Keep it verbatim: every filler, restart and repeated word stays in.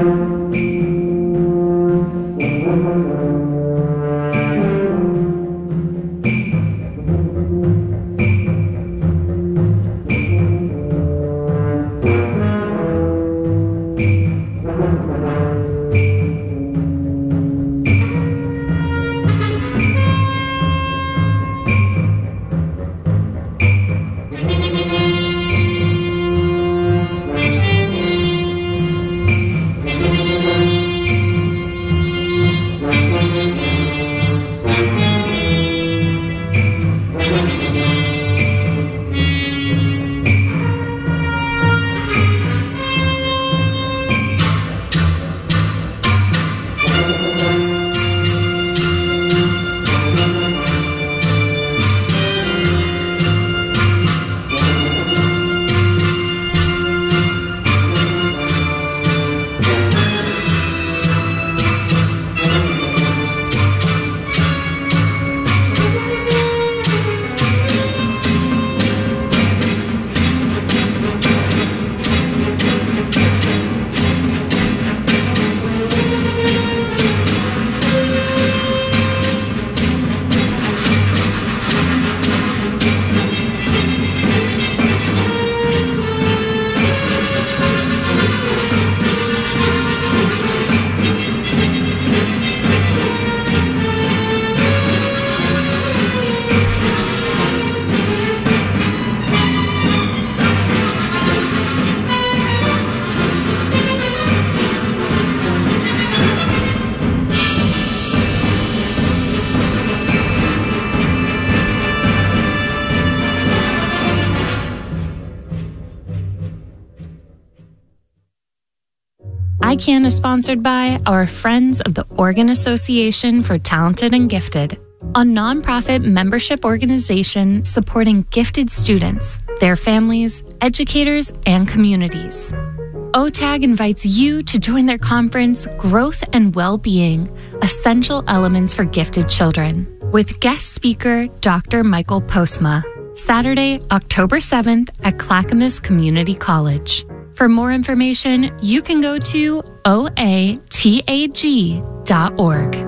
iCan is sponsored by our friends of the Oregon Association for Talented and Gifted, a nonprofit membership organization supporting gifted students, their families, educators, and communities. O T A G invites you to join their conference, Growth and Well-Being, Essential Elements for Gifted Children, with guest speaker Doctor Michael Postma, Saturday, October seventh at Clackamas Community College. For more information, you can go to O A T A G dot org.